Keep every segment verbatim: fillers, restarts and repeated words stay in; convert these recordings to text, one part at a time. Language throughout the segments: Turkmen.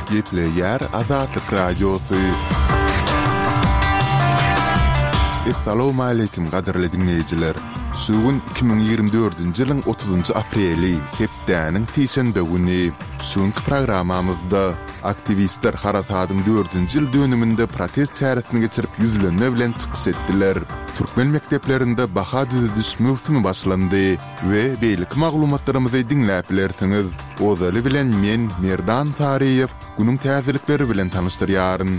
Gepleyer Azatlyk Radiosu. Assalamu alaykum gaderli dinleyijiler. Sugun iki bin ýygrimi dördünji ýylyň otuzynjy apreli hepdäniň täşenbe güni. Şonky programamyzda aktivistler Harasadyň dördünji ýyl dönüminde protest çäresini geçirip ýüzlenme bilen çykyş etdiler. Türkmen mekdeplerinde baha düzüdüş mövsümi başlandy we beýlik maglumatlarymyzy dinläp bilersiňiz. Ozaly bilen men Merdan Tariýew günüň täzelikleri bilen tanışdyrýaryn.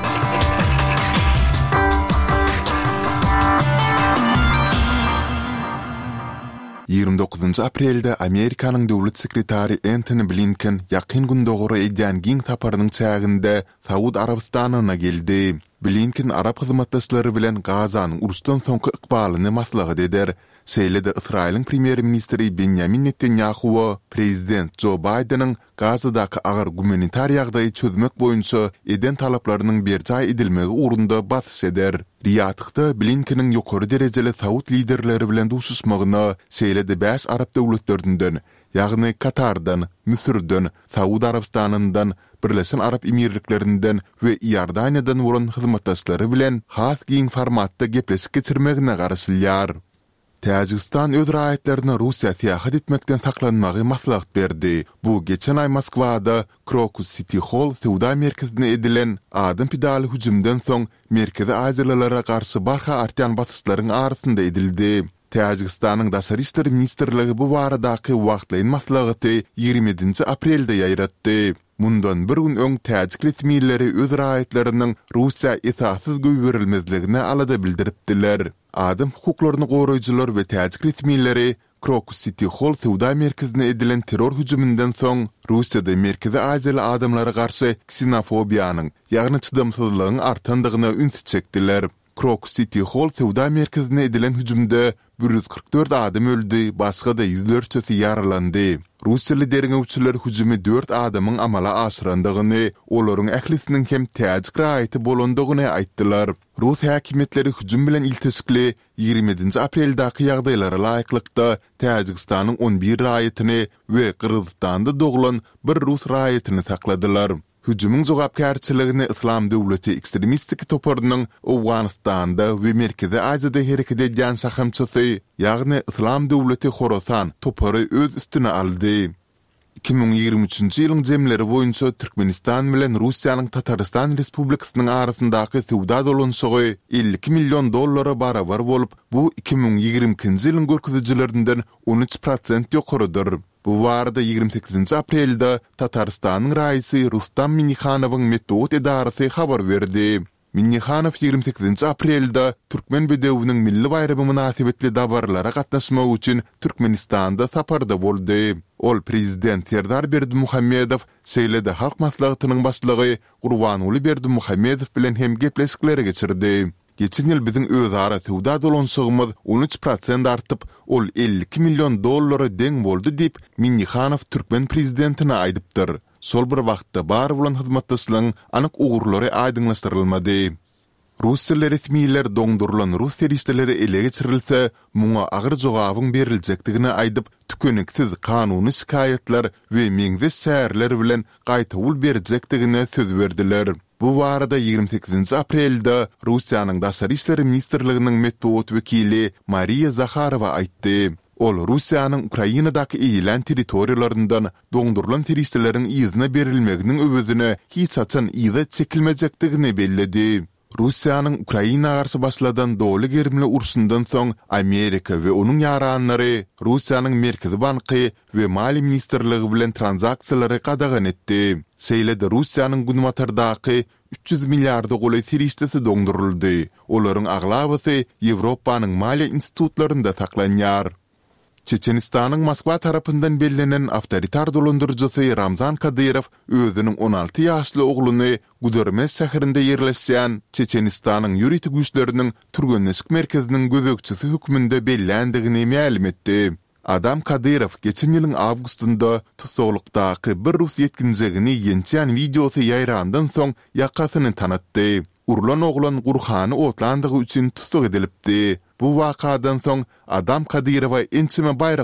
ýygrimi dokuzynjy aprelde Amerikanyň döwlet sekretary Antony Blinken ýakyn gündogry edýän giň taparynyň çäginde Saud Arabistanyna geldi. Blinken Arap hyzmatdaşlary bilen Gazanyň urusdan soňky ykbalyny maslahat eder. Şeýle-de Israýlyň premier ministri Benjamin Netanyahu prezident Joe Biden'ın Gazadaky agar humanitar ýagdaýy çözmek boýunça eden talaplarynyň berjä edilmegi urunda batys eder. Riyadda Blinken'in ýokary derejeli Saud liderleri bilen duşuşmagyna şeýle-de beş Arap döwletlerinden, ýagny Katardan, Misirden, Saud Arabistanynyň, Birleşen Arap Emirliklerinden we Ýordaniýadan bolan hyzmatdaşlary bilen has giň formatda gepleşik geçirmegine garaşylýar. Täjikistan öz raýatlaryna Russiýa täýat etmekden saklanmagy maslahat berdi. Bu geçen ay Moskwada Crocus City Hall Sowda merkezine edilen adam pidaly hüjümden soň Merkezi Aziýalara garşy barha artýan basyşlaryň arasynda edildi. Täjikistanyň Daşary işler ministrligi bu baradaky wagtlaýyn maslahaty ýygrimi aprelde ýaýratdy. Mundan bir gün öň täjik resmiýetleri öz raýatlarynyň Russiýa esasyz göýberilmezligine alada bildiripdiler. Adam hukuklaryny goraýjylar we täjik resmiýetleri Crocus City Hall Sowda merkezine edilen terror hüjümünden soň Russiýada Merkezi Aziýaly adamlara garşy ksenofobiýanyň, ýagny çydamsızlygyň artandygyna üns çekdiler. Crocus City Hall Sowda merkezine edilen hüjümde bir yüz kırk dört adam öldü, başga da yüzlerçesi ýaralandy. Russiýa lideriň öwçüler hüjümi dört adamyň amala aşyrandygyny, olaryň ählisiniň hem täjik raýaty bolandygyny aýtdylar. Rus häkimetleri hüjüm bilen iltisikli ýygrimi apreldaky ýagdaýlara laýyklykda Täjikistanyň on bir raýatyny we Kyrgyzstanda doglan bir Rus raýatyny sakladylar. Hüjümüň jogapkärçiligini İslam döwleti ekstremistik toparynyň Awganistanda we Merkezi Aziýada hereket edýän sahamçysy, ýagny İslam döwleti Horasan topary öz üstüne aldy. iki bin ýygrimi üçinji ýylyň jemleri boýunça Türkmenistan bilen Russiýanyň Tataristan Respublikasynyň arasyndaky sowda dolanşygy elli iki million dollara barabar bolup, bu iki bin ýygrimi ikinji ýylyň görkezijilerinden on üç prosent ýokarydyr. Bu warda ýygrimi sekizinji aprelde Tataristanyň raýysy Rustam Minnihanowyň Metod edarasy habar berdi. Minnihanow ýygrimi sekizinji aprelde Türkmen bedewiniň milli bayramy münasibetli dabarlara gatnaşmak üçin Türkmenistanda saparda boldy. Ol prezident Serdar Berdimuhammedow şeýle-de halk maslahatynyň başlygy Gurbanuly Berdimuhammedow bilen hem gepleşikleri geçirdi. Geçen ýyl biziň özara sowda dolanşygymyz on üç prosent artyp, ol elli iki million dollara deň boldy diýip Minnihanow Türkmen prezidentine aýdypdyr. Sol bir wagtda bar bolan hyzmatdaşlygyň anyk ugurlary aýdyňlaşdyrylmady. Russiýa resmiýetleri doňdurulan Rus terroristleri ele geçirilse, muňa agyr jogabyň berilejekdigini aýdyp, tükeniksiz kanuny şikaýetler we meňze şäherler bilen gaýta ul berjekdigine söz berdiler. Bu warada ýygrimi sekizinji aprelde Russiýanyň Daşary işleri ministrliginiň medeniýet wekili Mariya Zakharowa aýtdy. Ol Russiýanyň Ukrainadaky eýilen territoriýalaryndan doňdurulan terroristleriň ýyzyna berilmeginiň öwüdüne hiç açan ýyza çekilmejekdigini belledi. Russiýanyň Ukraina garşy başladan dowly gerimli urşundan soň Amerika we onuň ýaranlary Russiýanyň Merkezi banky we Mali ministrligi bilen transaksiýalary gadagan etdi. Şeýle-de Russiýanyň Gunmatardaky üç yüz milliardy goly terroristisi doňduruldy. Olaryň aglabysy Ýewropanyň maliýe institutlarynda saklanýar. Çeçenistanyň Moskwa tarapyndan bellenen awtoritar dolandyrjysy Ramzan Kadyrov özüniň on alty ýaşly ogluny Gudurmes şäherinde ýerleşýän Çeçenistanyň ýuridik güýçleriniň türgenleşik merkeziniň gözekçisi hükmünde bellendigini ma'lum etdi. Adam Kadyrov geçen ýylyň awgustunda tutuklukdaky bir Rus ýetkinjigini ýençän videosy ýaýrandan soň ýakasyny tanatdy. Urlan oglan Gurhany otlandygy üçin tutuk edilipdi. Bu wakadan soň Adam Kadyrowa ençime bayrak